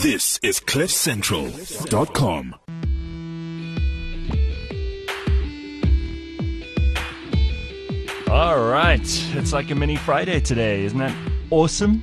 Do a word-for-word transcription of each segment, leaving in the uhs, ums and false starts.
This is cliff central dot com. All right. It's like a mini Friday today. Isn't that awesome?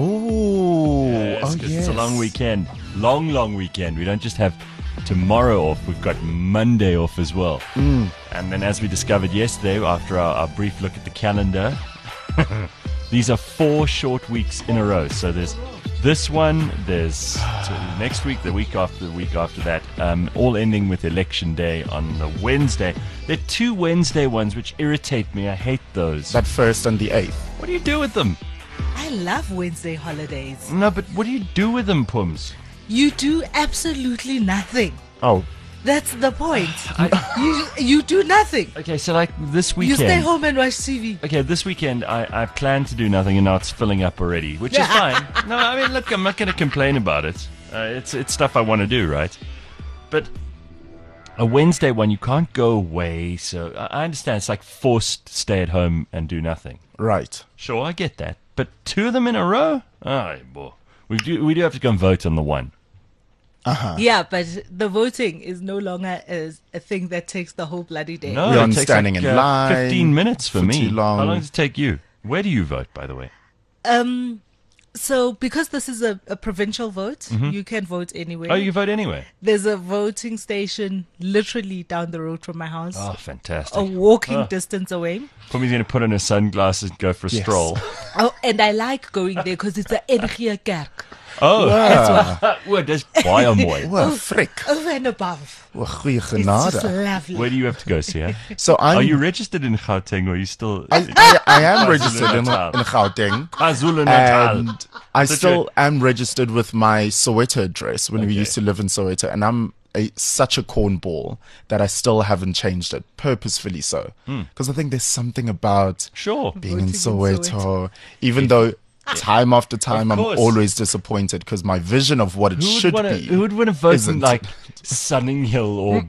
Oh, Yes, oh 'cause yes. It's a long weekend. Long, long weekend. We don't just have tomorrow off. We've got Monday off as well. Mm. And then as we discovered yesterday, after our, our brief look at the calendar, these are four short weeks in a row. So there's this one, there's t- next week, the week after, the week after that, um, all ending with Election Day on the Wednesday. There are two Wednesday ones which irritate me. I hate those. That first and the eighth. What do you do with them? I love Wednesday holidays. No, but what do you do with them, Pums? You do absolutely nothing. Oh, That's the point. you you do nothing. Okay, so like this You weekend. stay home and watch T V. Okay, this weekend I, I planned to do nothing and now it's filling up already, which is fine. No, I mean, look, I'm not going to complain about it. Uh, it's it's stuff I want to do, right? But a Wednesday one, you can't go away, so I I understand it's like forced stay at home and do nothing. right. Sure, I get that. But two of them in a row? Oh, boy. We do, we do have to go and vote on the one. Yeah, but the voting is no longer as a thing that takes the whole bloody day. No, We're it on takes standing like, in uh, line fifteen minutes for, for me. too long. How long does it take you? Where do you vote, by the way? Um, so because this is a, a provincial vote, you can vote anywhere. Oh, you vote anyway? There's a voting station literally down the road from my house, Oh, fantastic. a walking Oh. distance away. Pummy's going to put on her sunglasses and go for a Yes. stroll. Oh, and I like going there because it's a N G Kerk. Oh, That's why. well, that's baie mooi. Well, frick. Over and above. Well, goeie It's genade. just lovely. Where do you have to go, Sia? So I'm, Are you registered in Gauteng or are you still... I, I, I am registered in, in KwaZulu-Natal. Gauteng. KwaZulu-Natal. And I Such still am registered with my Soweto address when we Okay. used to live in Soweto. And I'm a, such a cornball that I still haven't changed it, purposefully so. Because I think there's something about Sure. being in Voting in Soweto, Soweto. even though time after time I'm course. always disappointed because my vision of what it Who would should wanna, be. Who would want to vote in isn't. like Sunning Hill or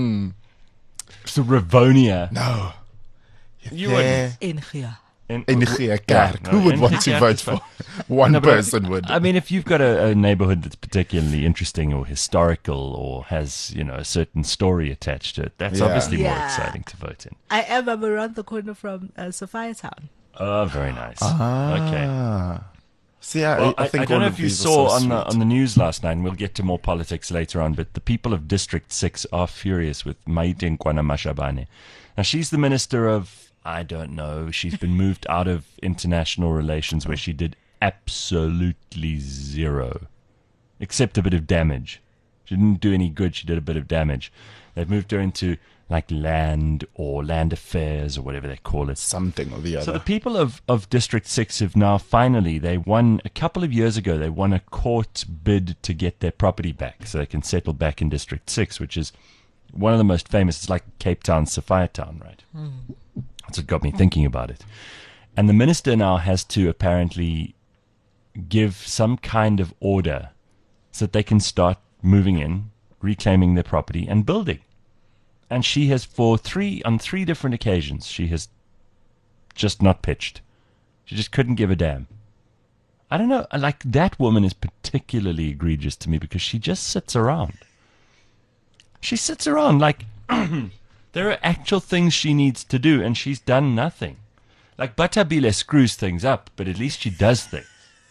so Rivonia? No. You Yeah. In here. wouldn't. In Yeah, Kerk. no, Who would in want to Kerk vote is fine. for? One No, but I- person would. I mean, if you've got a, a neighborhood that's particularly interesting or historical or has, you know, a certain story attached to it, that's Yeah. obviously more Yeah. exciting to vote in. I am I'm around the corner from uh, Sophia Town. Oh, very nice. Okay. Ah. See, I, Well, I I, think I don't all know of if you these are saw so on the sweet. on the news last night, and we'll get to more politics later on, but the people of District six are furious with Maite Nkwana Mashabane. Now, she's the minister of, I don't know, she's been moved out of international relations where she did absolutely zero, except a bit of damage. She didn't do any good, she did a bit of damage. They've moved her into like land or land affairs or whatever they call it. Something or the other. So the people of, of District six have now finally, they won, a couple of years ago, they won a court bid to get their property back so they can settle back in District six, which is one of the most famous. It's like Cape Town, Sophia Town, right? That's what got me thinking about it. And the minister now has to apparently give some kind of order so that they can start moving in, reclaiming their property and building. And she has, for three, on three different occasions, she has just not pitched. She just couldn't give a damn. I don't know, like that woman is particularly egregious to me because she just sits around. She sits around like there are actual things she needs to do and she's done nothing. Like Batabile screws things up, but at least she does things.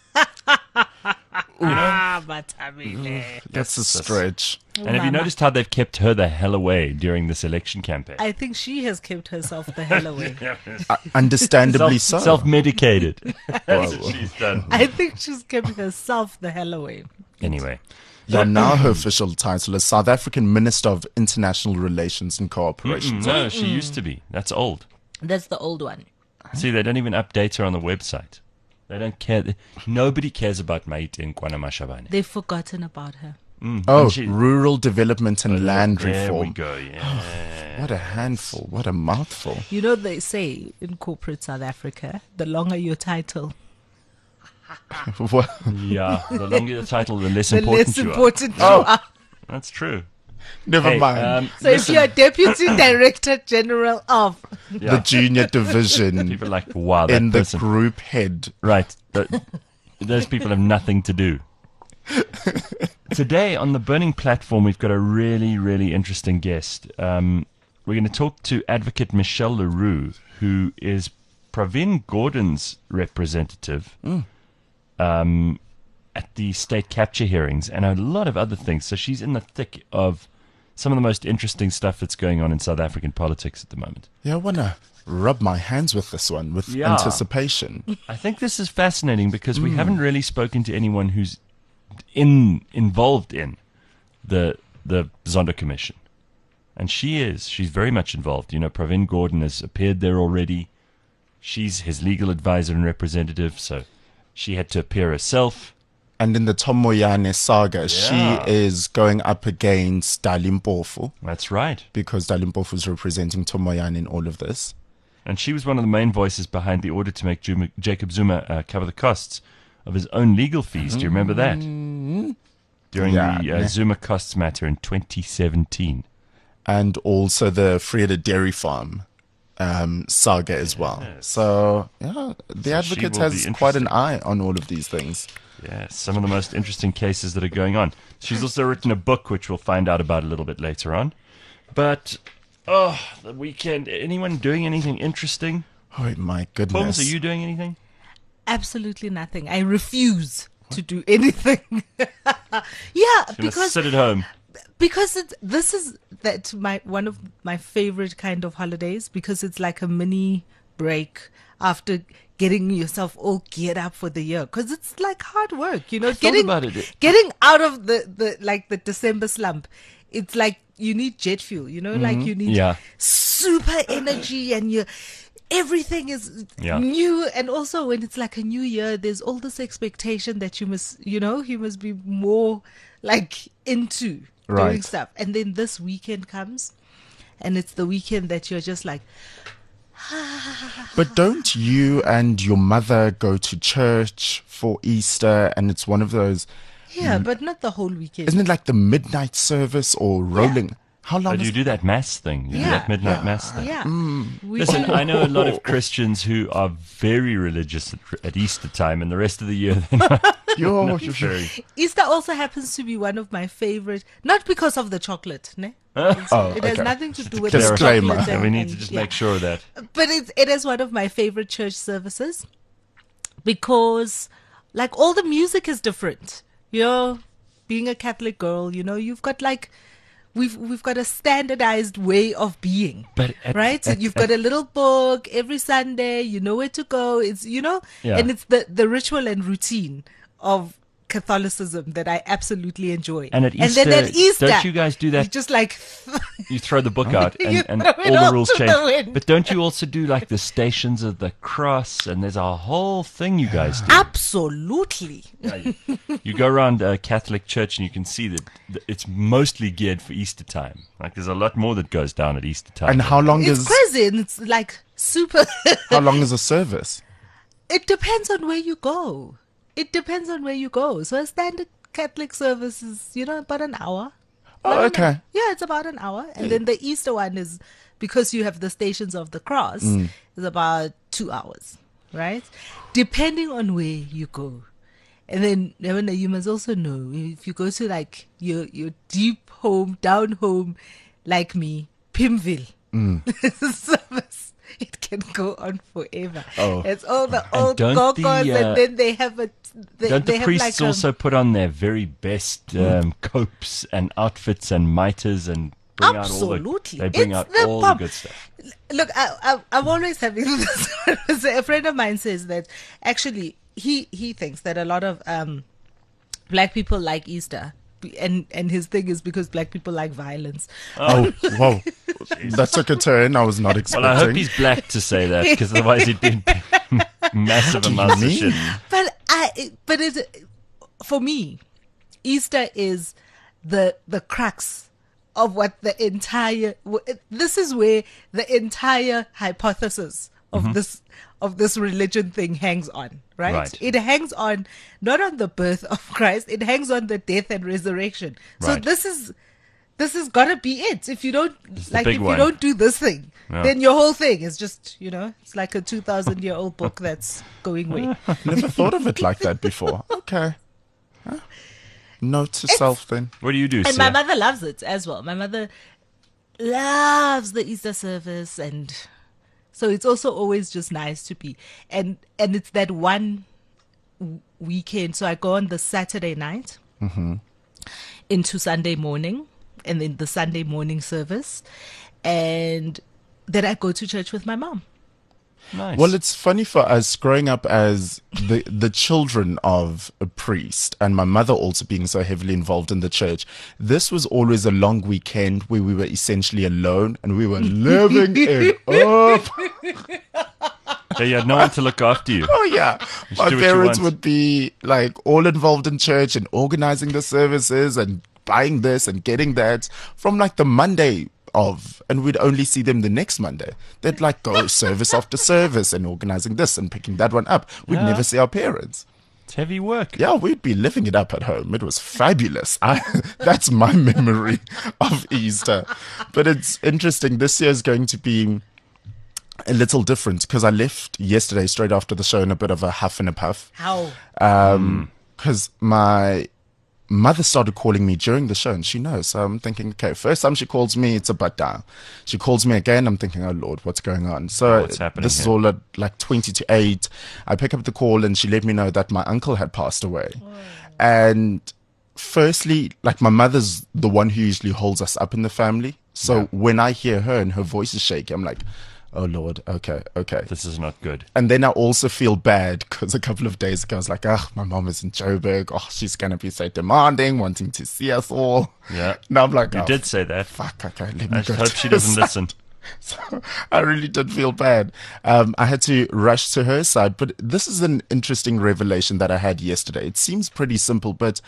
Ah, but I mean, That's a That's- stretch. And have you Mama. noticed how they've kept her the hell away during this election campaign? I think she has kept herself the hell away. Uh, understandably Self, so. self-medicated. That's what she's done. I think she's kept herself the hell away. Anyway. Yeah, now her official title is South African Minister of International Relations and Cooperation. Mm, no, she used to be. That's old. That's the old one. See, they don't even update her on the website. They don't care. Nobody cares about Maite Nkwana Mashabane. They've forgotten about her. Mm, Oh, and she- rural development and land there we reform. go, yeah. What a handful. What a mouthful. You know, they say in corporate South Africa, the longer your title, What? Yeah, the longer the title, the less the important less you important you Oh. are. are. That's true. Never Hey, mind. um, So listen, if you're Deputy Director General of, yeah, The junior division people are like, wow, that in the person. group head. Right. th- those people have nothing to do. Today on the Burning Platform, we've got a really, really interesting guest. Um, we're going to talk to Advocate Michelle Leroux, who is Pravin Gordhan's representative Mm. um, at the state capture hearings and a lot of other things. So she's in the thick of some of the most interesting stuff that's going on in South African politics at the moment. Yeah, I want to rub my hands with this one with Yeah. anticipation. I think this is fascinating because we haven't really spoken to anyone who's in involved in the the Zondo Commission, and she is. She's very much involved. You know, Pravin Gordhan has appeared there already. She's his legal advisor and representative, so she had to appear herself. And in the Tom Moyane saga, Yeah. she is going up against Dali Mpofu That's right. because Dali Mpofu is representing Tom Moyane in all of this. And she was one of the main voices behind the order to make Juma, Jacob Zuma uh, cover the costs of his own legal fees. Do you remember that? During Yeah, the uh, ne- Zuma costs matter in twenty seventeen. And also the Frieda Dairy Farm um, saga as well. So, yeah, the she advocate will be has quite an interesting. eye on all of these things. Yeah, some of the most interesting cases that are going on. She's also written a book, which we'll find out about a little bit later on. But, oh, the weekend. Anyone doing anything interesting? Oh, my goodness. Holmes, are you doing anything? Absolutely nothing. I refuse to do anything. yeah, You're gonna because sit at home. because it, this is that my one of my favorite kind of holidays because it's like a mini break after getting yourself all geared up for the year because it's like hard work, you know, thought getting about it. getting out of the, the like the December slump. It's like you need jet fuel, you know, like you need Yeah. super energy and you everything is Yeah. new. And also when it's like a new year, there's all this expectation that you must, you know, you must be more like into doing Right. stuff. And then this weekend comes and it's the weekend that you're just like, But don't you and your mother go to church for Easter? And it's one of those, yeah, but not the whole weekend. isn't it like the midnight service or rolling? How long Oh, do is you do that mass thing? You do Yeah. that midnight Yeah. mass thing? Yeah. We Listen, do. I know a lot of Christians who are very religious at, at Easter time, and the rest of the year they're not, You're, not very. Easter also happens to be one of my favorite, not because of the chocolate, ne? Oh, It has okay. nothing to do with Disclaimer. the chocolate. Yeah, and- we need and- to just yeah. make sure of that. But it's, it is one of my favorite church services because, like, all the music is different. You know, being a Catholic girl, you know, you've got like, we've we've got a standardized way of being, But at- right? So at- you've got a little book every Sunday. You know where to go. It's you know, Yeah. and it's the the ritual and routine of Catholicism that I absolutely enjoy. And at Easter, then at Easter, don't you guys do that? You just like. You throw the book out You and, and throw it all the all rules to the change. wind. But don't you also do like the Stations of the Cross? And there's a whole thing you guys do. Absolutely. Yeah, you, you go around a Catholic church and you can see that th- it's mostly geared for Easter time. Like there's a lot more that goes down at Easter time. And how long It's is crazy and it's like super. how long is a service? It depends on where you go. It depends on where you go. So a standard Catholic service is, you know, about an hour. Oh, About an okay. hour. Yeah, it's about an hour. And then the Easter one is, because you have the Stations of the Cross, Mm. is about two hours, right? Depending on where you go. And then Lavender, you must also know, if you go to like your, your deep home, down home, like me, Pimville, Mm. service, it can go on forever. Oh. It's all the old don't the, gogos, uh, and then they have a. They, Don't they the have priests like also put on their very best um, copes and outfits and mitres and bring Absolutely. out all the, they bring It's out the all bomb. the good stuff. Look, I, I, I'm always having this. A friend of mine says that actually he he thinks that a lot of um, black people like Easter, and and his thing is because black people like violence. Oh, whoa. That took a turn I was not Well, expecting. I hope he's black to say that because otherwise he'd be massive amounts of mean? shit. But I, but it, for me, Easter is the the crux of what the entire. This is where the entire hypothesis of this of this religion thing hangs on, right? Right. It hangs on not on the birth of Christ; it hangs on the death and resurrection. So Right. this is. This is gotta be it. If you don't the like, big if one. you don't do this thing, Yeah. then your whole thing is just, you know, it's like a two thousand year old book that's going away. Never thought of it like that before. Okay. Note to self then. What do you do, And Sia? my mother loves it as well. My mother loves the Easter service, and so it's also always just nice to be. And and it's that one w- weekend. So I go on the Saturday night into Sunday morning, and then the Sunday morning service, and then I go to church with my mom. Nice. Well, it's funny for us growing up as the the children of a priest, and my mother also being so heavily involved in the church. This was always a long weekend where we were essentially alone, and we were living it up. Yeah, you had no one to look after you. Oh yeah, my do what you parents want. would be like all involved in church and organizing the services and buying this and getting that from like the Monday of, and we'd only see them the next Monday. They'd like go service after service and organizing this and picking that one up. We'd Yeah. never see our parents. It's heavy work. Yeah, we'd be living it up at home. It was fabulous. I, that's my memory of Easter. But it's interesting. This year is going to be a little different because I left yesterday straight after the show in a bit of a huff and a puff. How? Um, because my mother started calling me during the show, and she knows. So I'm thinking, okay, first time she calls me, it's a butt down. She calls me again. I'm thinking, oh Lord, what's going on? So What's happening this is here? all at like twenty to eight. I pick up the call, and she let me know that my uncle had passed away. And firstly, like my mother's the one who usually holds us up in the family. So when I hear her and her voice is shaky, I'm like, oh Lord, okay, okay. This is not good. And then I also feel bad because a couple of days ago I was like, oh, my mom is in Joburg. Oh, she's going to be so demanding, wanting to see us all. Yeah. Now I'm like, You oh, did say that. fuck, okay, let me I go. hope to she her doesn't side. listen. So I really did feel bad. Um, I had to rush to her side, but this is an interesting revelation that I had yesterday. It seems pretty simple, but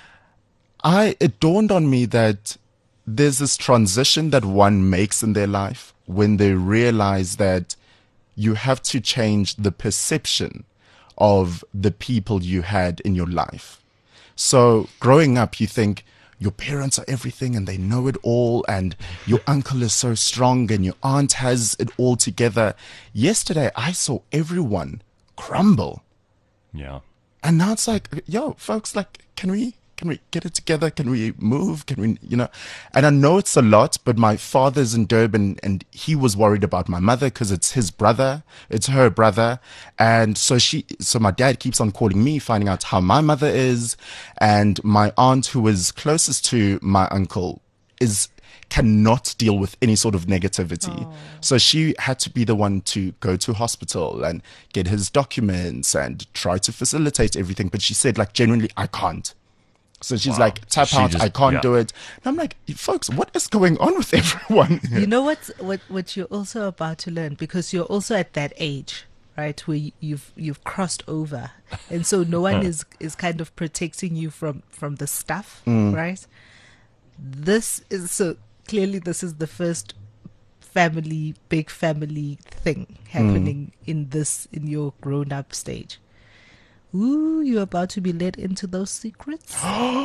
I it dawned on me that there's this transition that one makes in their life when they realize that you have to change the perception of the people you had in your life. So growing up, you think your parents are everything and they know it all, and your uncle is so strong and your aunt has it all together. Yesterday, I saw everyone crumble. Yeah. And now it's like, yo, folks, like, can we, can we get it together? Can we move? Can we, you know? And I know it's a lot, but my father's in Durban and he was worried about my mother because it's his brother, it's her brother. And so she, so my dad keeps on calling me, finding out how my mother is. And my aunt, who is closest to my uncle, is cannot deal with any sort of negativity. So she had to be the one to go to hospital and get his documents and try to facilitate everything. But she said, like, genuinely, I can't. So she's Wow. like, tap She out, just- I can't yeah. do it. And I'm like, folks, what is going on with everyone? You know what's, what what you're also about to learn, because you're also at that age, right, where you- you've you've crossed over, and so no one is is kind of protecting you from from the stuff, right? This is so clearly this is the first family big family thing happening in this in your grown up stage. Ooh, you're about to be led into those secrets.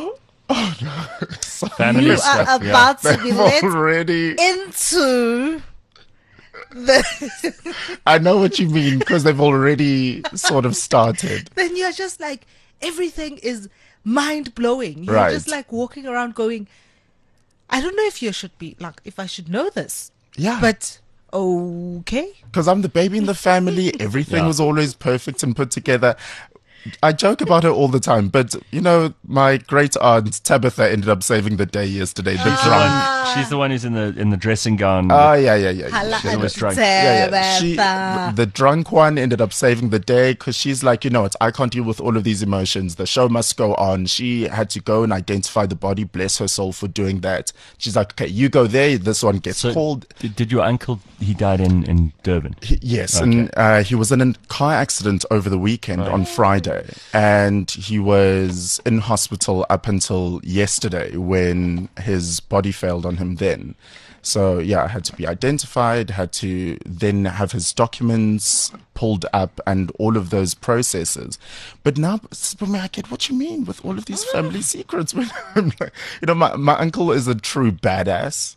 Family You stuff. are yeah. about to be led Already, into the I know what you mean because they've already sort of started. then you're just like, everything is mind blowing. You're Right. just like walking around going, I don't know if you should be like, if I should know this, Yeah. but okay. Because I'm the baby in the family. Everything Yeah. was always perfect and put together. I joke about her all the time, but you know, my great aunt Tabitha ended up saving the day yesterday. The She's the drunk. one- She's the one who's in the in the dressing gown. Oh, yeah, yeah, yeah. yeah. Hala- She- always drunk. yeah, yeah. She, Tabitha. the drunk one ended up saving the day because she's like, you know what, I can't deal with all of these emotions. The show must go on. She had to go and identify the body. Bless her soul for doing that. She's like, okay, you go there. This one gets So called. Did, did your uncle? He died in in Durban. He- Yes, Okay. and uh, he was in a car accident over the weekend on Friday, and he was in hospital up until yesterday when his body failed on him then. So yeah, had to be identified, had to then have his documents pulled up and all of those processes. But now, Sipome, I get what you mean with all of these family secrets. When I'm like, you know, my, my uncle is a true badass.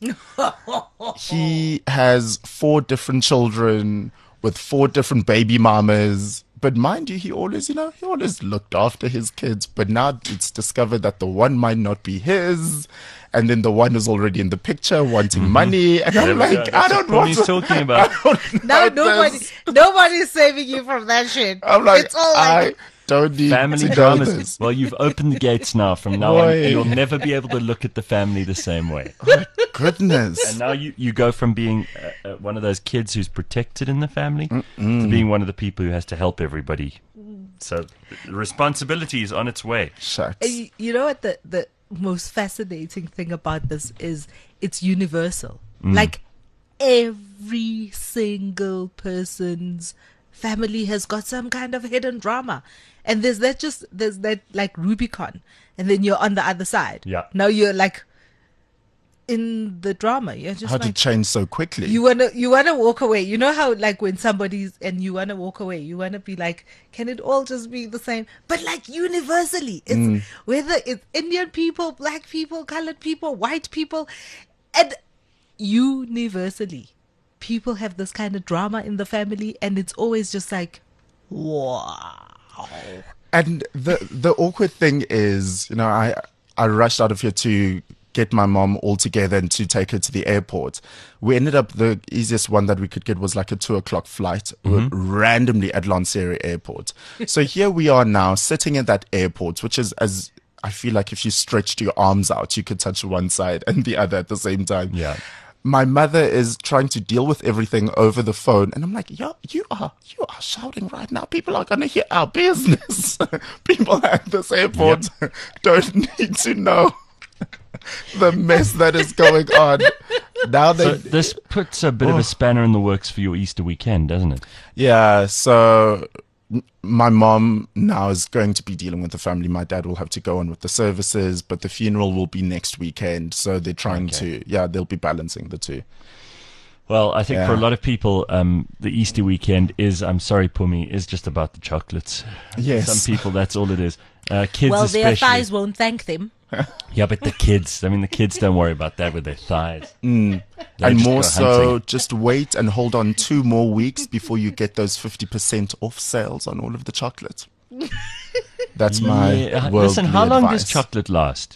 He has four different children with four different baby mamas, but mind you, he always, you know, he always looked after his kids. But now it's discovered that the one might not be his, and then the one is already in the picture wanting money, and I'm There we like, go. I That's don't what want he's to- talking about. I don't Now want nobody, this. nobody's saving you from that shit. I'm like, it's all I like, don't need Family to know dramas. this. Well, you've opened the gates now. From now on, Boy. you'll never be able to look at the family the same way. Goodness. And now you, you go from being uh, uh, one of those kids who's protected in the family to being one of the people who has to help everybody. So the responsibility is on its way. Shucks. And you, you know what the, the most fascinating thing about this is it's universal. Like every single person's family has got some kind of hidden drama. And there's that just there's that like Rubicon. And then you're on the other side. Yeah. Now you're like in the drama. You're just How like to change so quickly. you wanna you wanna walk away. You know how like when somebody's and you wanna walk away, you wanna be like, can it all just be the same? But like universally, it's Mm. whether it's Indian people, black people, colored people, white people, and universally, people have this kind of drama in the family, and it's always just like, wow. And the the awkward thing is, you know, I I rushed out of here to get my mom all together and to take her to the airport. We ended up, the easiest one that we could get was like a two o'clock flight randomly at Lanseria Airport. So here we are now sitting at that airport, which is as I feel like if you stretched your arms out, you could touch one side and the other at the same time. Yeah. My mother is trying to deal with everything over the phone, and I'm like, "Yo, you are you are shouting right now. People are gonna hear our business. People at this airport don't need to know the mess that is going on." Now they, So this puts a bit of Oh. a spanner in the works for your Easter weekend, doesn't it? yeah. So m- my mom now is going to be dealing with the family. My dad will have to go on with the services, but the funeral will be next weekend. So they're trying Okay. to, yeah, they'll be balancing the two. Well, I think for a Yeah. lot of people, um, the Easter weekend is, I'm sorry, Pumi, is just about the chocolates. Yes. Some people, that's all it is. Uh, kids Well, their especially. thighs won't thank them. Yeah, but the kids, I mean, the kids don't worry about that with their thighs. They And just more go so, hunting. just wait and hold on two more weeks before you get those fifty percent off sales on all of the chocolate. That's my Yeah, worldly listen, how long does advice. chocolate last?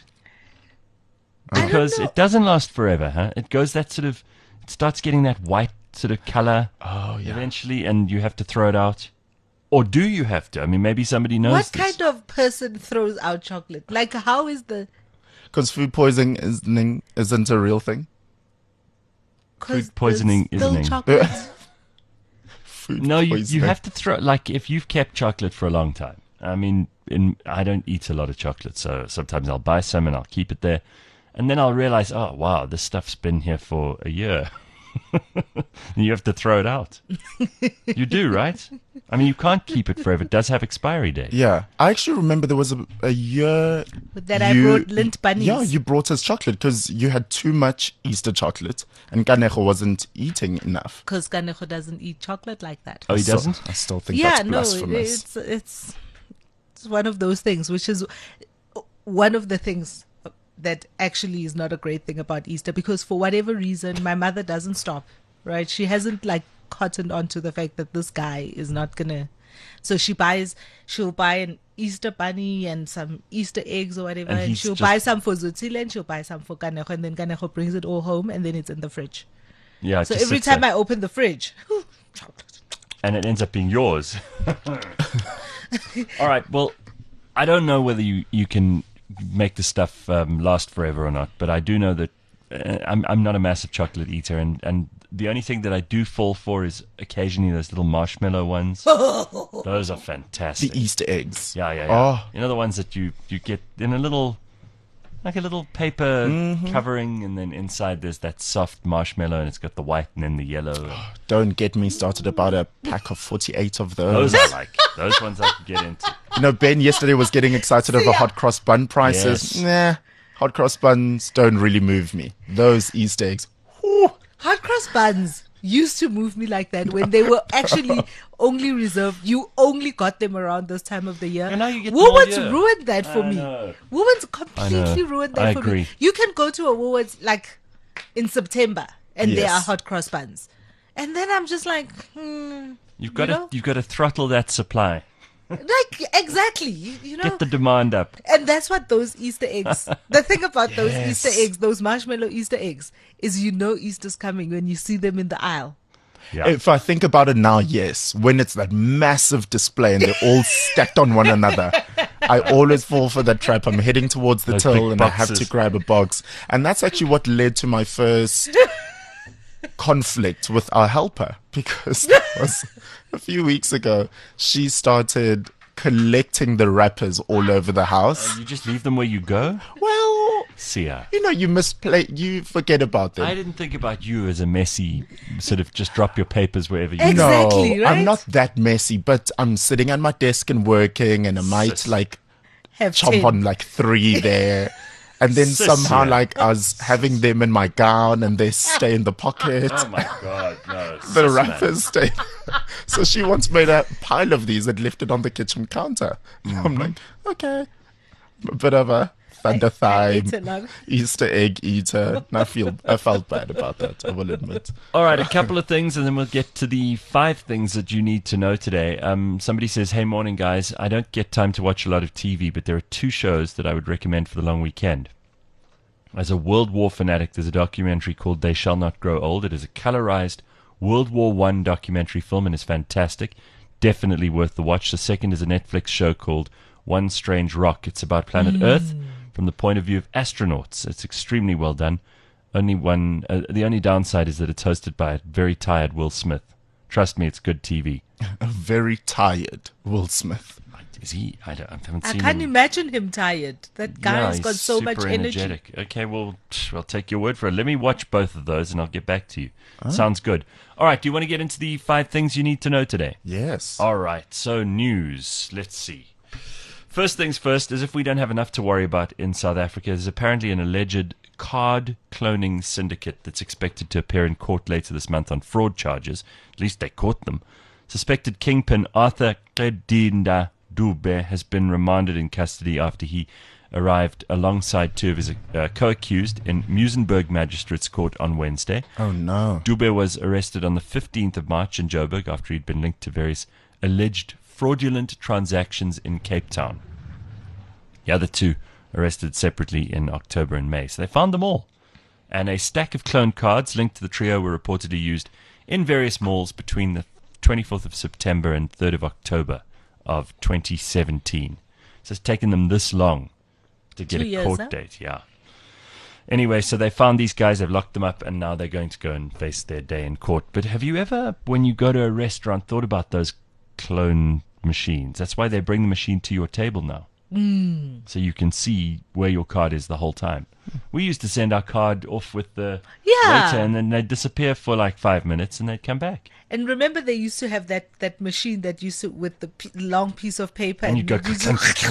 I don't Because know. it doesn't last forever, huh? It goes that sort of, it starts getting that white sort of color Oh, yeah. eventually, and you have to throw it out. Or do you have to? I mean, maybe somebody knows What this. kind of person throws out chocolate? Like, how is the? Because food poisoning isn't a real thing. 'Cause Food poisoning there's still isn't. chocolate. Food No, you, you poisoning. have to throw, like, if you've kept chocolate for a long time. I mean, in, I don't eat a lot of chocolate, so sometimes I'll buy some and I'll keep it there. And then I'll realize, oh, wow, this stuff's been here for a year. And you have to throw it out. You do, right? I mean, you can't keep it forever. It does have expiry date. Yeah, I actually remember there was a, a year That I you- brought Lindt bunnies. Yeah, you brought us chocolate because you had too much Easter chocolate, and Kanejo wasn't eating enough. Because Kanejo doesn't eat chocolate like that. Oh, he So- doesn't? I still think Yeah, that's no, blasphemous. it's it's it's one of those things, which is one of the things that actually is not a great thing about Easter, because for whatever reason, my mother doesn't stop. Right? She hasn't like cottoned onto the fact that this guy is not gonna. So she buys, she'll buy an Easter bunny and some Easter eggs or whatever, And and, he's she'll just- buy some for Zutsile and she'll buy some for Kanejo, and then Kanejo brings it all home, and then it's in the fridge. Yeah. it So just every sits time there. I open the fridge, chocolate. And it ends up being yours. All right. Well, I don't know whether you, you can make the stuff um, last forever or not, but I do know that uh, I'm I'm not a massive chocolate eater, and, and the only thing that I do fall for is occasionally those little marshmallow ones. Those are fantastic. The Easter eggs. Yeah, yeah, yeah. Oh. You know the ones that you, you get in a little, like a little paper Mm-hmm. covering, and then inside there's that soft marshmallow, and it's got the white and then the yellow. Don't get me started about a pack of forty-eight of those. Those I like. Those ones I can get into. You know, Ben yesterday was getting excited over hot cross bun prices. Yes. Nah, hot cross buns don't really move me. Those Easter eggs. whew. Hot cross buns used to move me like that when they were actually only reserved. You only got them around this time of the year. And now you get them all Woolworths year. ruined that for I me. know. Woolworths completely know. ruined that I for agree. me. You can go to a Woolworths like in September and there Yes. are hot cross buns. And then I'm just like, hmm, You've got you to know? you've got to throttle that supply. Like, exactly. You, you know? Get the demand up. And that's what those Easter eggs, the thing about those Yes. Easter eggs, those marshmallow Easter eggs, is you know Easter's coming when you see them in the aisle. Yeah. If I think about it now, yes, when it's that massive display and they're all stacked on one another, I always fall for that trap. I'm heading towards the Those till big and I have boxes. to grab a box. And that's actually what led to my first conflict with our helper, because it was a few weeks ago, she started collecting the wrappers all over the house. You just leave them where you go? Well, See ya. you know, you misplay, you forget about them. I didn't think about you as a messy, sort of just drop your papers wherever you Ex- go. Exactly, no, right? I'm not that messy, but I'm sitting at my desk and working, and I might Sis. like Have chomp ten. on like three there. And then Sis, somehow, yeah. like, I was having them in my gown and they stay in the pocket. Oh my god, no. The sis, man. wrappers stay. So she once made a pile of these and left it on the kitchen counter. Mm-hmm. I'm like, okay. A bit of a thunder I ate thigh, along. Easter egg eater. And I feel, I felt bad about that, I will admit. All right, a couple of things, and then we'll get to the five things that you need to know today. Um, somebody says, "Hey, morning, guys. I don't get time to watch a lot of T V, but there are two shows that I would recommend for the long weekend. As a World War fanatic, there's a documentary called They Shall Not Grow Old. It is a colorized World War One documentary film and is fantastic. Definitely worth the watch. The second is a Netflix show called One Strange Rock. It's about planet Earth from the point of view of astronauts. It's extremely well done. Only one, uh, the only downside is that it's hosted by a very tired Will Smith. Trust me, it's good T V. A very tired Will Smith. Is he? I, don't, I haven't I seen can't him. imagine him tired. That guy Yeah, has he's got so much super energy. energetic. Okay, well, psh, I'll take your word for it. Let me watch both of those and I'll get back to you. Sounds good. All right, do you want to get into the five things you need to know today? Yes. All right, so news. Let's see. First things first, as if we don't have enough to worry about in South Africa, there's apparently an alleged card cloning syndicate that's expected to appear in court later this month on fraud charges. At least they caught them. Suspected kingpin Arthur Kedinda Dube has been remanded in custody after he arrived alongside two of his uh, co-accused in Muizenberg Magistrates Court on Wednesday. Oh, no. Dube was arrested on the fifteenth of March in Joburg after he'd been linked to various alleged fraudulent transactions in Cape Town. The other two arrested separately in October and May. So they found them all. And a stack of cloned cards linked to the trio were reportedly used in various malls between the twenty-fourth of September and third of October of twenty seventeen. So it's taken them this long to get Two a years, court huh? date. Yeah. Anyway, so they found these guys, they've locked them up, and now they're going to go and face their day in court. But have you ever, when you go to a restaurant, thought about those clone machines? That's why they bring the machine to your table now. Mm. So you can see where your card is the whole time. We used to send our card off with the Yeah. waiter, and then they'd disappear for like five minutes, and they'd come back. And remember, they used to have that, that machine that used to with the p- long piece of paper, And you go... you used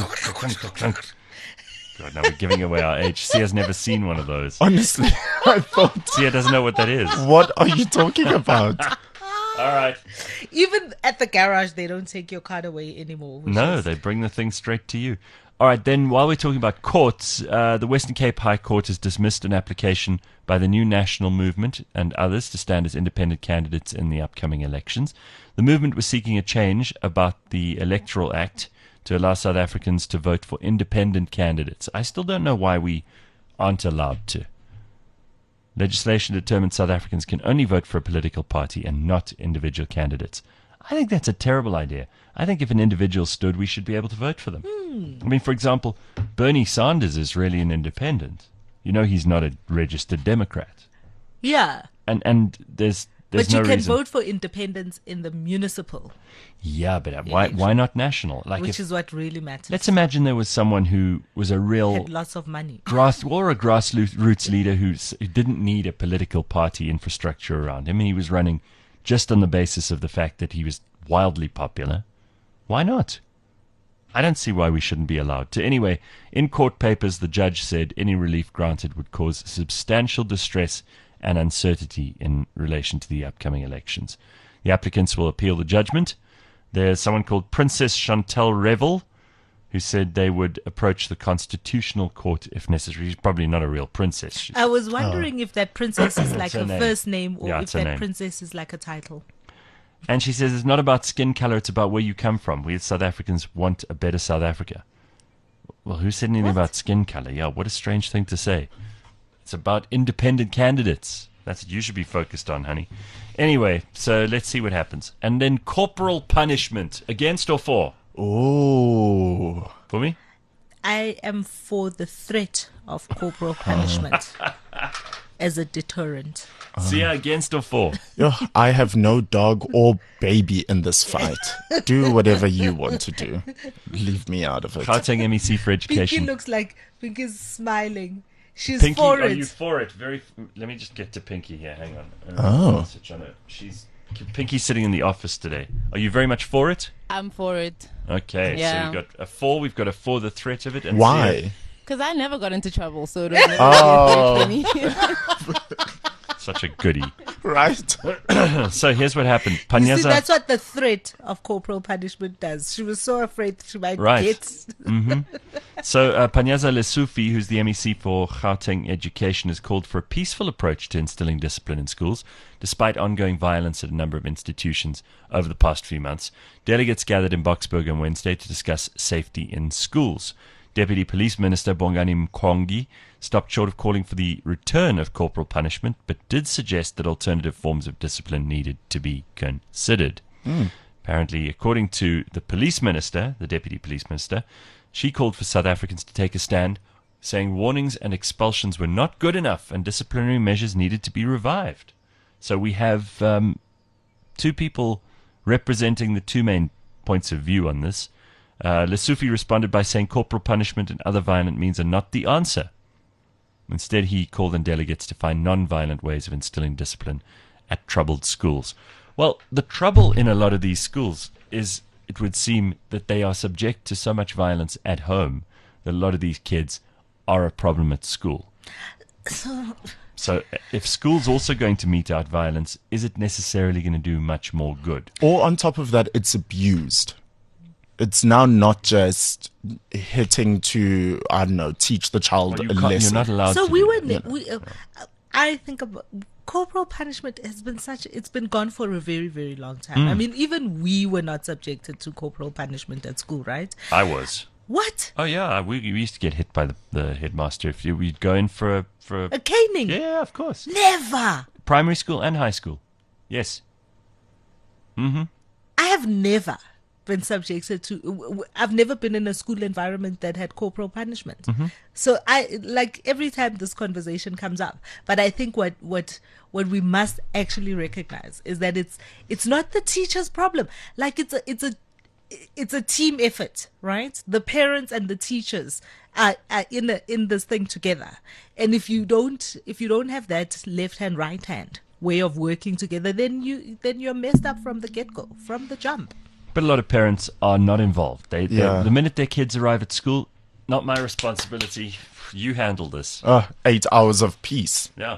to- God, now we're giving away our age. Sia's never seen one of those. Honestly, I thought, Sia doesn't know what that is. what are you talking about? All right. even at the garage, they don't take your card away anymore. which No, is- they bring the thing straight to you. All right, then while we're talking about courts, uh, the Western Cape High Court has dismissed an application by the New National Movement and others to stand as independent candidates in the upcoming elections. The movement was seeking a change about the Electoral Act to allow South Africans to vote for independent candidates. I still don't know why we aren't allowed to. Legislation determines South Africans can only vote for a political party and not individual candidates. I think that's a terrible idea. I think if an individual stood, we should be able to vote for them. I mean, for example, Bernie Sanders is really an independent. You know, he's not a registered Democrat. Yeah. And and there's there's But you no can reason. vote for independence in the municipal, Yeah, but uh, why why not national? Like, which if, is what really matters. let's imagine there was someone who was a real Had lots of money. grass or a grassroots leader who's, who didn't need a political party infrastructure around him. He was running just on the basis of the fact that he was wildly popular. Why not? I don't see why we shouldn't be allowed to. Anyway, in court papers, the judge said any relief granted would cause substantial distress and uncertainty in relation to the upcoming elections. The applicants will appeal the judgment. There's someone called Princess Chantal Revel, who said they would approach the Constitutional Court if necessary. She's probably not a real princess. She's, I was wondering if that princess is like her her name. first name or Yeah, if it's her that name. princess is like a title. And she says it's not about skin color, it's about where you come from. We as South Africans want a better South Africa. Well, who said anything What? about skin color? Yeah, what a strange thing to say. It's about independent candidates. That's what you should be focused on, honey. Anyway, so let's see what happens. And then corporal punishment. Against or for? Oh. For me? I am for the threat of corporal punishment as a deterrent. So yeah, against or for? Yo, I have no dog or baby in this fight. Do whatever you want to do. Leave me out of it. Gauteng M E C for Pinky Education. looks like Pinky's smiling. She's Pinky, for are it. you for it? Very. Let me just get to Pinky here. Hang on. Uh, Oh. I'll switch on her. She's Pinky's sitting in the office today. Are you very much for it? I'm for it. Okay, so Yeah. we've got a for. We've got a for the threat of it. And Why? Because I never got into trouble, so it was never Oh. really a threat for me. Such a goodie. Right? So here's what happened. You see, Panyaza. that's what the threat of corporal punishment does. She was so afraid she might Right. get. So uh, Panyaza Lesufi, who's the M E C for Gauteng Education, has called for a peaceful approach to instilling discipline in schools, despite ongoing violence at a number of institutions over the past few months. Delegates gathered in Boksburg on Wednesday to discuss safety in schools. Deputy Police Minister Bongani Mkongi stopped short of calling for the return of corporal punishment, but did suggest that alternative forms of discipline needed to be considered. Apparently, according to the police minister, the deputy police minister, she called for South Africans to take a stand, saying warnings and expulsions were not good enough and disciplinary measures needed to be revived. So we have um, two people representing the two main points of view on this. Uh, Lesufi responded by saying corporal punishment and other violent means are not the answer. Instead, he called on delegates to find non-violent ways of instilling discipline at troubled schools. Well, the trouble in a lot of these schools is, it would seem, that they are subject to so much violence at home that a lot of these kids are a problem at school. So, So if school's also going to mete out violence, is it necessarily going to do much more good? Or on top of that, it's abused. It's now not just hitting to, I don't know, teach the child Well, a you can't, you're lesson. not allowed so to we do were. that. Ne- we, uh, I think about corporal punishment has been such. It's been gone for a very, very long time. Hmm. I mean, even we were not subjected to corporal punishment at school, right? I was. What? Oh yeah, we, we used to get hit by the, the headmaster if you, we'd go in for a, for a, A caning? yeah, of course, Never. primary school and high school. Yes. I have never been subjected to. w- w- I've never been in a school environment that had corporal punishment. Mm-hmm. So I like every time this conversation comes up. But I think what what what we must actually recognize is that it's it's not the teacher's problem. Like it's a it's a it's a team effort, right? The parents and the teachers are, are in a, in this thing together. And if you don't if you don't have that left hand right hand way of working together, then you then you're messed up from the get go, from the jump. But a lot of parents are not involved. They, they Yeah. the minute their kids arrive at school, not my responsibility. You handle this. Uh, eight hours of peace. Yeah.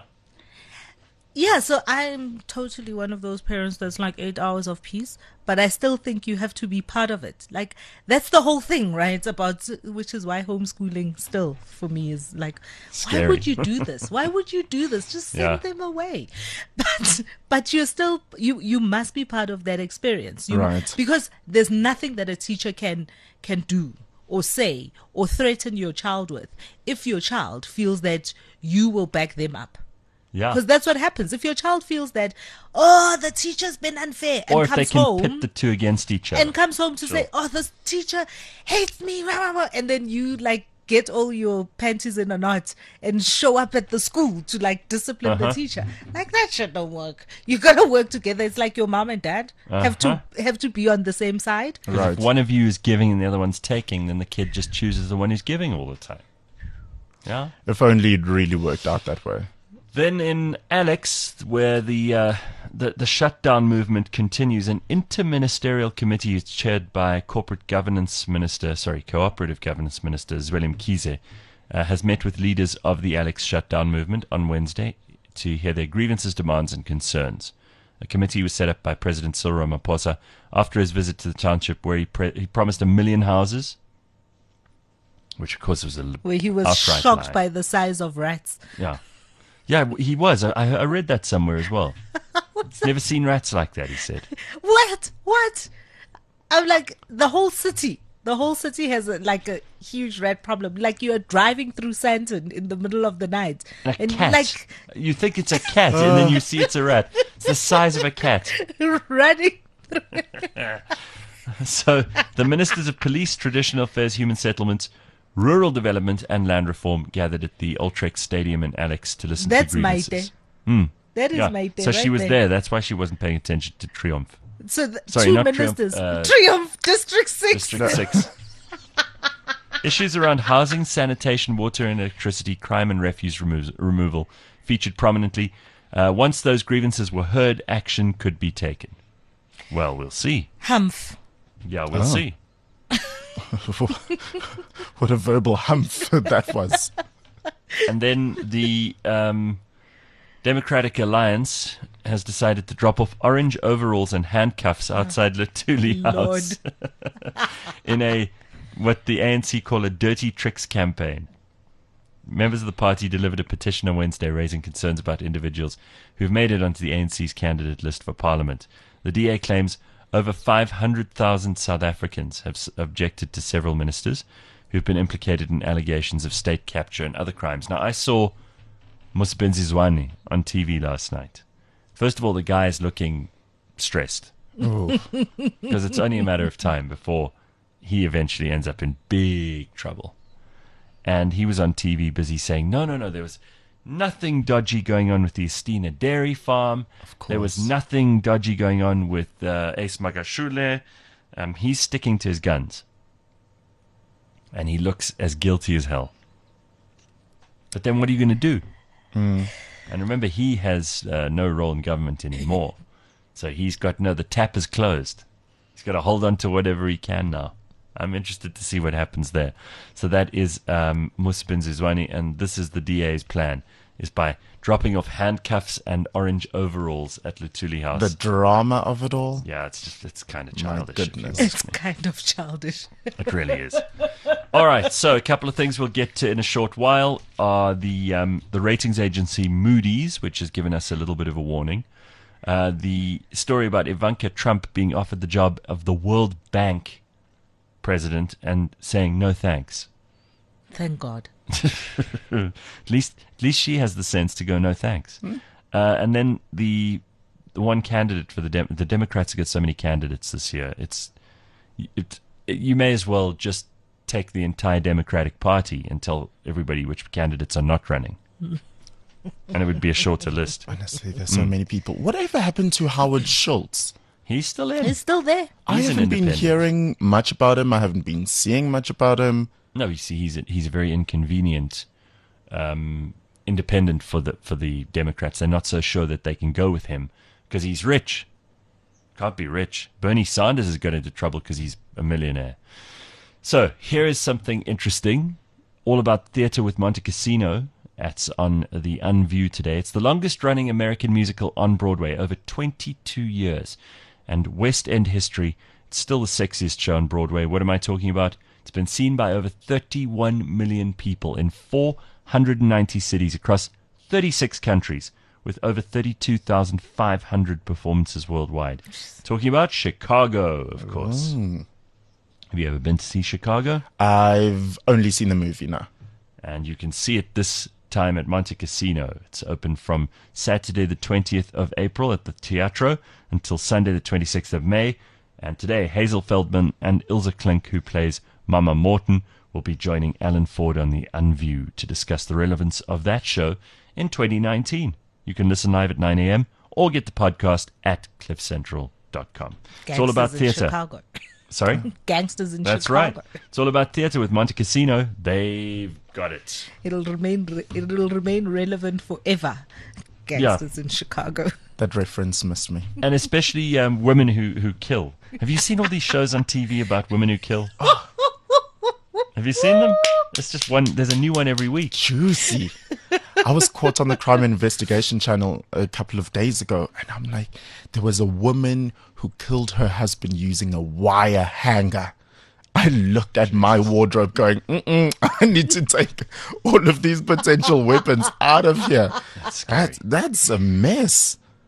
Yeah, so I'm totally one of those parents that's like eight hours of peace, but I still think you have to be part of it. Like, that's the whole thing, right? About, which is why homeschooling still, for me, is like, Scary. why would you do this? Why would you do this? Just send Yeah. them away. But, but you're still, you, you must be part of that experience. You, Right. Because there's nothing that a teacher can, can do or say or threaten your child with if your child feels that you will back them up. Yeah. Because that's what happens. If your child feels that, oh, the teacher's been unfair, and Or if comes they can home pit the two against each other. and comes home to say, oh, this teacher hates me, rah, rah, rah," and then you like get all your panties in a knot and show up at the school to like discipline Uh-huh. the teacher. Like that shit don't work. You gotta work together. It's like your mom and dad have to Uh-huh. have to be on the same side. Because if Right. one of you is giving and the other one's taking, then the kid just chooses the one who's giving all the time. Yeah. If only it really worked out that way. Then in Alex, where the, uh, the the shutdown movement continues, an interministerial committee is chaired by corporate governance minister, sorry, cooperative governance minister Zweli Mkhize, uh, has met with leaders of the Alex shutdown movement on Wednesday to hear their grievances, demands, and concerns. A committee was set up by President Cyril Ramaphosa after his visit to the township, where he pre- he promised a million houses, which of course was a l- Where he was outright shocked lie. by the size of rats. Yeah. Yeah, he was. I, I read that somewhere as well. He's never seen rats like that, he said. What? What? I'm like, the whole city. The whole city has a, like a huge rat problem. Like you are driving through Sandton in the middle of the night. And a and cat. like You think it's a cat, and then you see it's a rat. It's the size of a cat. running. So the ministers of police, traditional affairs, human settlements, rural development, and land reform gathered at the Ultrex Stadium in Alex to listen That's to grievances. Maite. That is Yeah. Maite. So she right was there. there. That's why she wasn't paying attention to Triumph. So the Sorry, two not Triumph, ministers. uh, Triumph, District Six. District six. Issues around housing, sanitation, water and electricity, crime and refuse remo- removal featured prominently. Uh, once those grievances were heard, action could be taken. Well, we'll see. Humph. Yeah, we'll Oh. see. What a verbal humph that was. And then the um, Democratic Alliance has decided to drop off orange overalls and handcuffs outside Latuli Lord. House in a what the A N C call a dirty tricks campaign. Members of the party delivered a petition on Wednesday raising concerns about individuals who've made it onto the A N C's candidate list for parliament. The D A claims over five hundred thousand South Africans have s- objected to several ministers who've been implicated in allegations of state capture and other crimes. Now, I saw Musbenzi Zwane on T V last night. First of all, the guy is looking stressed because it's only a matter of time before he eventually ends up in big trouble. And he was on T V busy saying, no, no, no, there was nothing dodgy going on with the Estina dairy farm. Of There was course. nothing dodgy going on with uh, Ace Magashule. Um, he's sticking to his guns. And he looks as guilty as hell. But then what are you going to do? And remember, he has uh, no role in government anymore. So he's got no, the tap is closed. He's got to hold on to whatever he can now. I'm interested to see what happens there. So that is um, Musbenzi Zwane, and this is the D A's plan, is by dropping off handcuffs and orange overalls at Latuli House. The drama of it all. yeah, it's just, it's kind of My childish. if you goodness. ask It's me. kind of childish. It really is. All right, so a couple of things we'll get to in a short while are the um, the ratings agency Moody's, which has given us a little bit of a warning. Uh, the story about Ivanka Trump being offered the job of the World Bank president and saying no thanks. Thank God. At least, at least she has the sense to go no thanks. Uh, and then the the one candidate for the Dem- the Democrats have got so many candidates this year. It's it, it, you may as well just take the entire Democratic Party and tell everybody which candidates are not running, and it would be a shorter list. Honestly, there's so many people. Whatever happened to Howard Schultz? He's still in. It's still there. I He's an haven't been independent. hearing much about him. I haven't been seeing much about him. No, you see, he's a, he's a very inconvenient um, independent for the for the Democrats. They're not so sure that they can go with him because he's rich. Can't be rich. Bernie Sanders has got into trouble because he's a millionaire. So here is something interesting, all about theatre with Monte Cassino. That's on the Unview today. It's the longest-running American musical on Broadway, over twenty-two years, and West End history. It's still the sexiest show on Broadway. What am I talking about? It's been seen by over thirty-one million people in four hundred ninety cities across thirty-six countries, with over thirty-two thousand five hundred performances worldwide. Talking about Chicago, of course. Have you ever been to see Chicago? I've only seen the movie now. And you can see it this time at Monte Cassino. It's open from Saturday the twentieth of April at the Teatro until Sunday the twenty-sixth of May. And today, Hazel Feldman and Ilse Klink, who plays Mama Morton, will be joining Alan Ford on the Unview to discuss the relevance of that show in twenty nineteen. You can listen live at nine a.m. or get the podcast at cliff central dot com. It's all about Gangsters in theatre. Chicago. Sorry? Gangsters in That's Chicago. right. It's all about theatre with Monte Cassino. They've got it. It'll remain. Re- it'll remain relevant forever. Gangsters in Chicago. That reference missed me. And especially um, women who, who kill. Have you seen all these shows on T V about women who kill? Have you seen them? It's just one. There's a new one every week. Juicy. I was caught on the Crime Investigation channel a couple of days ago, and I'm like, there was a woman who killed her husband using a wire hanger. I looked at my wardrobe going, Mm-mm, I need to take all of these potential weapons out of here. scary. That, that's a mess.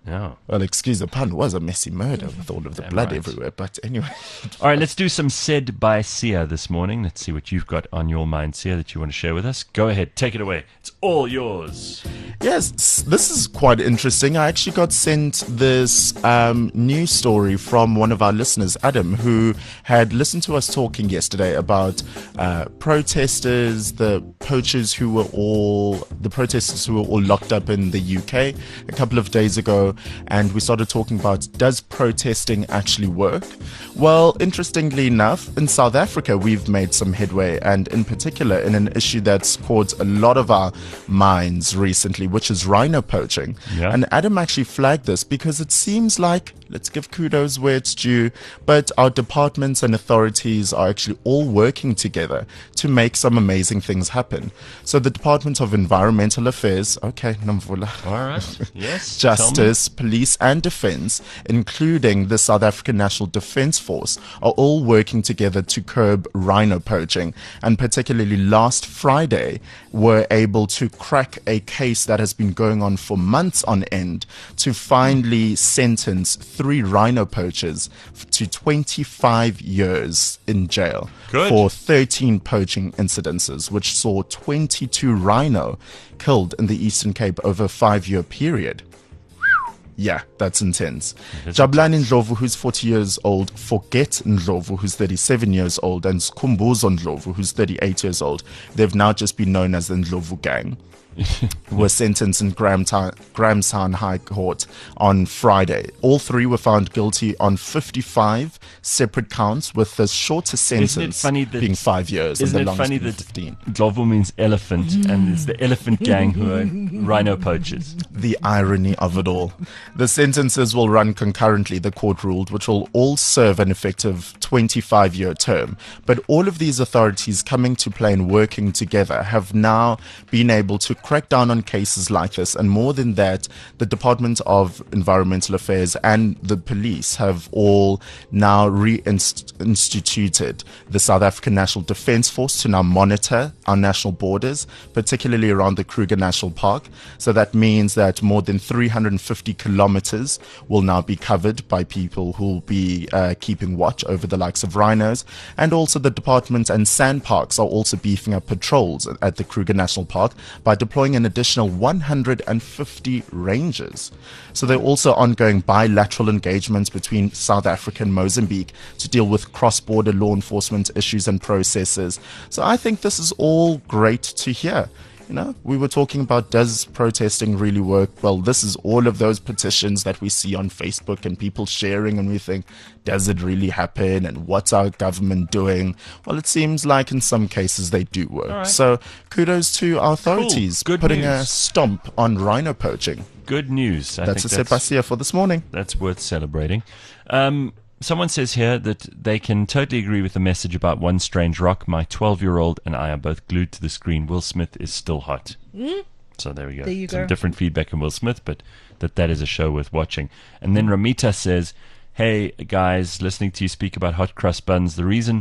Yeah. Well, excuse the pun, was a messy murder with all of the Damn blood right. everywhere. But anyway, All right, let's do some said by Sia this morning. Let's see what you've got on your mind, Sia, that you want to share with us. Go ahead, take it away. It's all yours. yes, this is quite interesting. I actually got sent this um, news story from one of our listeners, Adam, who had listened to us talking yesterday about uh, protesters, the poachers who were all, the protesters who were all locked up in the U K a couple of days ago. And we started talking about, does protesting actually work? Well, interestingly enough, in South Africa, we've made some headway, and in particular in an issue that's caught a lot of our minds recently, which is rhino poaching. Yeah. And Adam actually flagged this because it seems like, let's give kudos where it's due, but our departments and authorities are actually all working together to make some amazing things happen. So the Department of Environmental Affairs, okay, Nomvula. All right. Yes. tell me. Justice, Police and Defense, including the South African National Defense Force, are all working together to curb rhino poaching, and particularly last Friday were able to crack a case that has been going on for months on end to finally sentence three rhino poachers f- to twenty-five years in jail Good. for thirteen poaching incidences, which saw twenty-two rhino killed in the Eastern Cape over a five-year period. Yeah, that's intense. Jabulani Ndlovu, who's forty years old, Forget Ndlovu, who's thirty-seven years old, and Skhumbuzo Ndlovu, who's thirty-eight years old, they've now just been known as the Ndlovu Gang, were sentenced in Grahamtown, Grahamstown High Court on Friday. All three were found guilty on fifty-five separate counts, with the shortest Isn't it sentence funny that- being five years and Isn't the it longest funny being that fifteen. Ndlovu means elephant, and it's the elephant gang who are rhino poachers? The irony of it all. The sentences will run concurrently, the court ruled, which will all serve an effective twenty-five year term. But all of these authorities coming to play and working together have now been able to crack down on cases like this. And more than that, the Department of Environmental Affairs and the police have all now reinstituted the South African National Defense Force to now monitor our national borders, particularly around the Kruger National Park. So that means that more than three hundred fifty kilometers will now be covered by people who will be uh, keeping watch over the likes of rhinos. And also the department and sand parks are also beefing up patrols at the Kruger National Park by deploying an additional one hundred fifty rangers. So there are also ongoing bilateral engagements between South Africa and Mozambique to deal with cross-border law enforcement issues and processes. So I think this is all great to hear. You know, we were talking about, does protesting really work? Well, this is all of those petitions that we see on Facebook and people sharing, and we think, does it really happen? And what's our government doing? Well, it seems like in some cases they do work. right. So kudos to our authorities Good putting a news. stomp on rhino poaching. Good news. I That's a think set by Sia for this morning. that's worth celebrating. Um, someone says here that they can totally agree with the message about One Strange Rock. My twelve-year-old and I are both glued to the screen. Will Smith is still hot. So there we go. There you Some go. different feedback on Will Smith, but that that is a show worth watching. And then Ramita says, hey, guys, listening to you speak about hot cross buns, the reason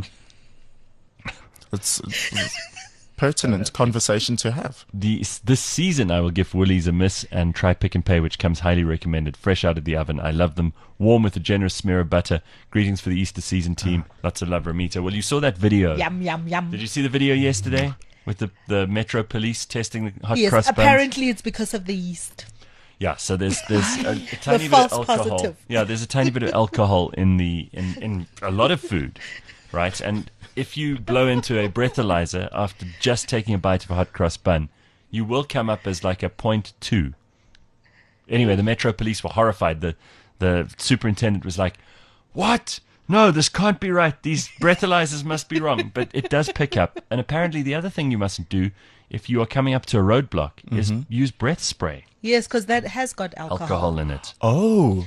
It's, it's pertinent conversation to have. the this season I will give Woolies a miss and try Pick and Pay, which comes highly recommended, fresh out of the oven. I love them, warm with a generous smear of butter. Greetings for the Easter season team. Lots of love, Ramita. Well, you saw that video. Yum, yum, yum. Did you see the video yesterday with the, the Metro Police testing the hot Yes, cross buns? apparently it's because of the yeast. Yeah, so there's there's a, a tiny bit false of alcohol. positive. Yeah, there's a tiny bit of alcohol in the in, in a lot of food, right? And if you blow into a breathalyzer after just taking a bite of a hot cross bun, you will come up as like a point two. Anyway, the Metro Police were horrified. The the superintendent was like, "What? No, this can't be right. These breathalyzers must be wrong." But it does pick up. And apparently, the other thing you mustn't do if you are coming up to a roadblock is use breath spray. Yes, because that has got alcohol. Alcohol in it. Oh.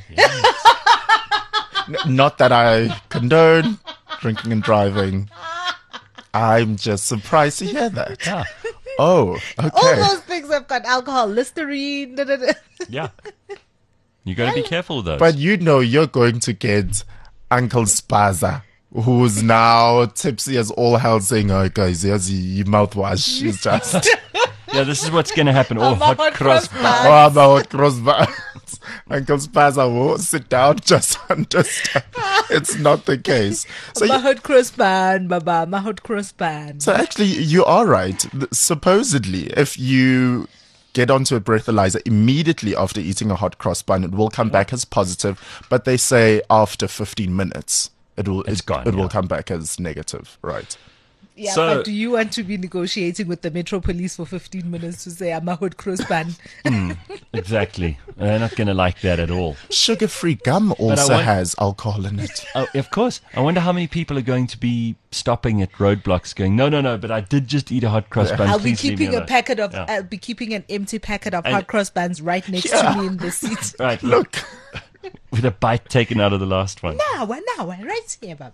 N- Not that I condone drinking and driving. I'm just surprised to hear that. Yeah. Oh, All okay. those things have got alcohol, Listerine. Da, da, da. Yeah. You got to be careful with those. But you know you're going to get Uncle Spaza, who's now tipsy as all hell, saying, "Oh, guys, here's your mouthwash." It's just, yeah, this is what's going to happen. All About hot cross cross buns. oh, about crossbars. Uncle Spaza will sit down, just understand. It's not the case. So, you- Mahot crossband, baba, Mahot crossband. so actually, you are right. Th- Supposedly, if you get onto a breathalyzer immediately after eating a hot cross bun, it will come back as positive. But they say after fifteen minutes, it will It's it, gone, it will yeah. come back as negative. Right. Yeah, So- but do you want to be negotiating with the Metro Police for fifteen minutes to say I'm a hood crossband? Exactly. They're not going to like that at all. Sugar-free gum also want- has alcohol in it. Oh, of course. I wonder how many people are going to be stopping at roadblocks going, no, no, no, but I did just eat a hot cross bun. I'll be Please leave me keeping a alone." packet of, Yeah. I'll be keeping an empty packet of And- hot cross buns right next Yeah. to me in the seat. Right, look. With a bite taken out of the last one. Now, now, right here, Baba.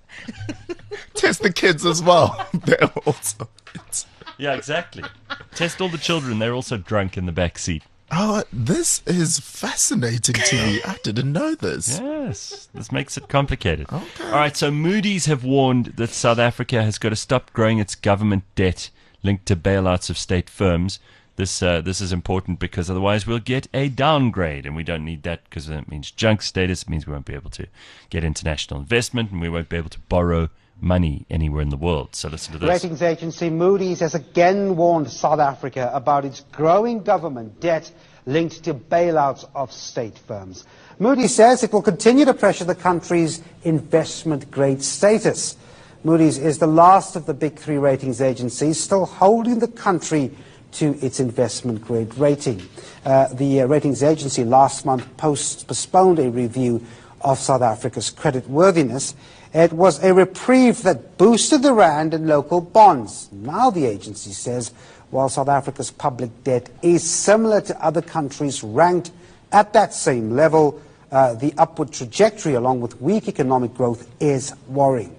Test the kids as well. They're also. It's, Yeah, exactly. Test all the children. They're also drunk in the back seat. oh, this is fascinating to me. I didn't know this. Yes, this makes it complicated. All right, so Moody's have warned that South Africa has got to stop growing its government debt linked to bailouts of state firms. This uh, this is important because otherwise we'll get a downgrade, and we don't need that because that means junk status. It means we won't be able to get international investment, and we won't be able to borrow money anywhere in the world. So listen to this. Ratings agency Moody's has again warned South Africa about its growing government debt linked to bailouts of state firms. Moody's says it will continue to pressure the country's investment-grade status. Moody's is the last of the big three ratings agencies still holding the country to its investment-grade rating. Uh, the uh, ratings agency last month post- postponed a review of South Africa's creditworthiness. It was a reprieve that boosted the rand and local bonds. Now the agency says while South Africa's public debt is similar to other countries ranked at that same level, uh, the upward trajectory along with weak economic growth is worrying.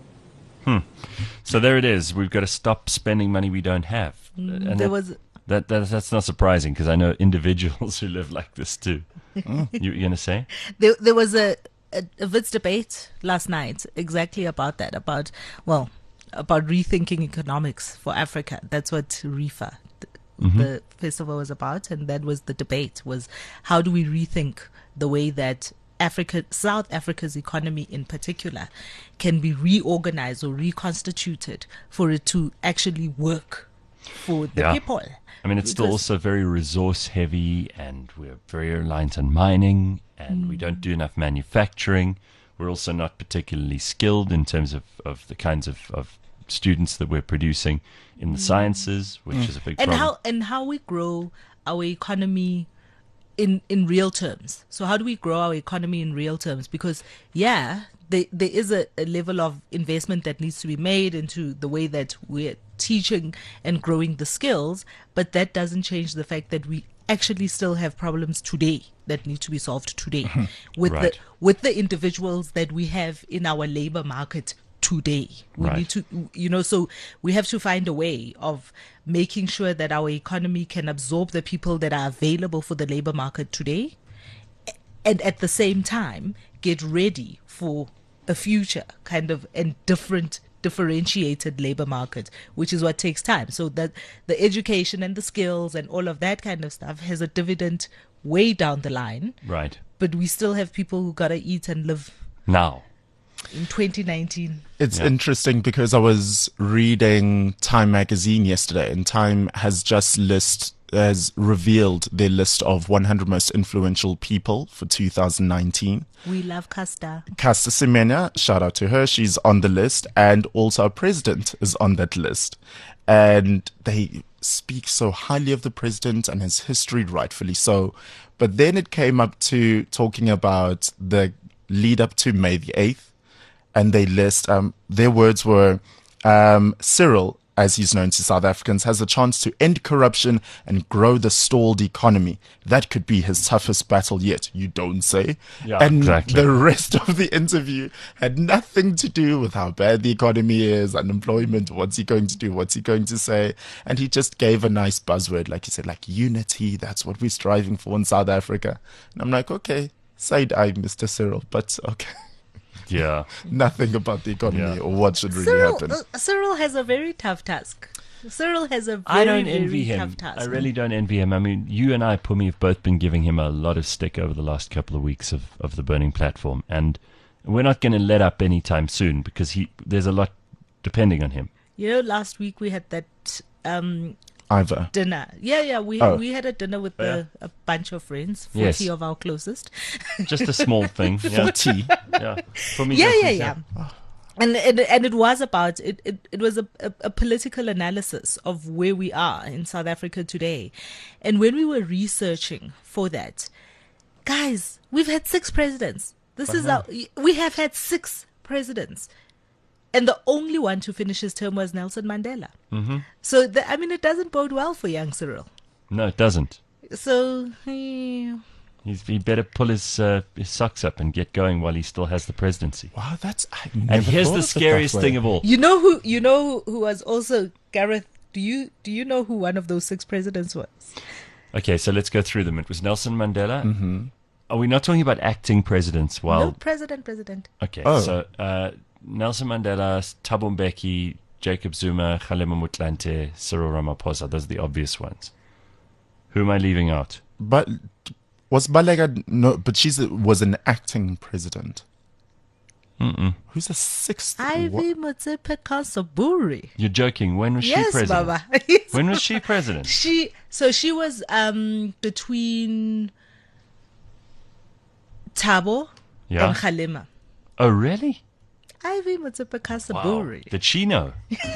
So there it is. We've got to stop spending money we don't have. And there that, was- that, that that's not surprising because I know individuals who live like this too. you, you're going to say? There, there was a, a, a Wits debate last night exactly about that, about, well, about rethinking economics for Africa. That's what REFA, the, the festival was about, and that was the debate, was how do we rethink the way that Africa, South Africa's economy in particular, can be reorganized or reconstituted for it to actually work for the Yeah. people. I mean, it's still Because- also very resource heavy, and we're very reliant on mining, and we don't do enough manufacturing. We're also not particularly skilled in terms of, of the kinds of, of students that we're producing in the sciences, which is a big and problem. how and how we grow our economy in in real terms. So how do we grow our economy in real terms? Because yeah, there there is a, a level of investment that needs to be made into the way that we're teaching and growing the skills, but that doesn't change the fact that we actually still have problems today that need to be solved today with Right. the with the individuals that we have in our labor market today. We Right. need to, you know, so we have to find a way of making sure that our economy can absorb the people that are available for the labor market today, and at the same time get ready for a future kind of and different differentiated labor market, which is what takes time. So that the education and the skills and all of that kind of stuff has a dividend way down the line, Right. but we still have people who gotta eat and live Now. in twenty nineteen. It's Yeah. interesting because I was reading Time magazine yesterday, and Time has just list has revealed their list of one hundred most influential people for two thousand nineteen. We love Casta. Caster Semenya, shout out to her, she's on the list, and also our president is on that list. And they speak so highly of the president and his history, rightfully so. But then it came up to talking about the lead up to May the eighth, and they list, um, their words were, um, Cyril, as he's known to South Africans, has a chance to end corruption and grow the stalled economy. That could be his toughest battle yet, you don't say? Yeah, and exactly. the rest of the interview had nothing to do with how bad the economy is, unemployment, what's he going to do, what's he going to say. And he just gave a nice buzzword, like he said, like unity, that's what we're striving for in South Africa. And I'm like, okay, side eye, Mister Cyril, but okay. Yeah. Nothing about the economy Yeah. or what should really Cyril, happen. uh, Cyril has a very tough task. Cyril has a very, I don't very envy him. tough task. I really don't envy him. I mean, you and I, Pumi, have both been giving him a lot of stick over the last couple of weeks of, of the burning platform. And we're not going to let up anytime soon because he there's a lot depending on him. You know, last week we had that um, Ivor. dinner. Yeah, yeah, we Oh. we had a dinner with Oh, yeah. the, a bunch of friends, forty Yes. of our closest. Just a small thing. Yeah. Tea. yeah. For me, Yeah, this yeah, is, yeah. And, and and it was about it. It, it was a, a, a political analysis of where we are in South Africa today, and when we were researching for that, guys, we've had six presidents. This is our we have had six presidents, and the only one to finish his term was Nelson Mandela. Mm-hmm. So the, I mean, it doesn't bode well for young Cyril. No, it doesn't. So eh, He's, he better pull his, uh, his socks up and get going while he still has the presidency. Wow, that's. I And never here's thought the of it that scariest way. thing of all. you know who you know who was also Gareth. Do you do you know who one of those six presidents was? Okay, so let's go through them. It was Nelson Mandela. Mm-hmm. Are we not talking about acting presidents? While No, president, president. okay, Oh. so uh, Nelson Mandela, Thabo Mbeki, Jacob Zuma, Kgalema Motlanthe, Cyril Ramaphosa. Those are the obvious ones. Who am I leaving out? But was Baleka no? But she's a, was an acting president. Mm-mm. Who's the sixth? Ivy Motsepe Kansaburi. You're joking. When was Yes, she president? Baba. Yes. When was she president? She so she was um between Thabo Yeah. and Kgalema. Oh, really? Ivy Motsepe Kansaburi. Did she know?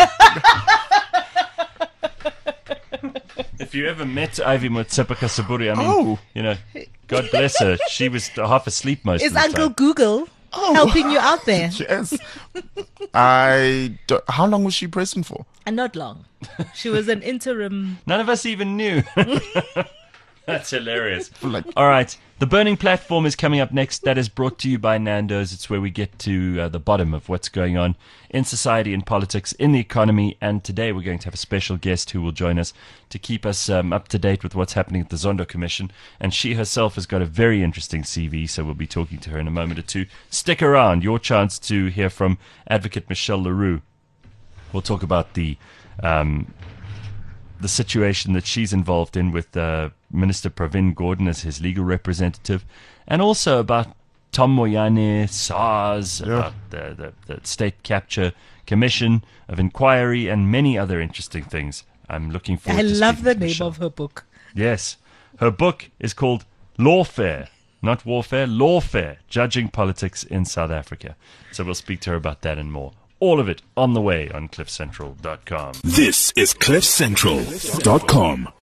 If you ever met Ivy Motsepe Saburi, I mean, Oh. you know, God bless her. She was half asleep most Is of the Uncle time. Google helping you out there? Yes. I. Don't, how long was she president for? And not long. She was an interim. None of us even knew. That's hilarious. Like, All right. The Burning Platform is coming up next. That is brought to you by Nando's. It's where we get to uh, the bottom of what's going on in society, in politics, in the economy. And today we're going to have a special guest who will join us to keep us um, up to date with what's happening at the Zondo Commission. And she herself has got a very interesting C V, so we'll be talking to her in a moment or two. Stick around. Your chance to hear from Advocate Michelle Leroux. We'll talk about the um, the situation that she's involved in with uh, Minister Pravin Gordhan as his legal representative, and also about Tom Moyane, SARS, about the, the, the State Capture Commission of Inquiry, and many other interesting things. I'm looking forward I to love speaking the to name Michelle. of her book. Yes. Her book is called Lawfare, not warfare, lawfare, judging politics in South Africa. So we'll speak to her about that and more. All of it on the way on cliff central dot com. This is cliff central dot com.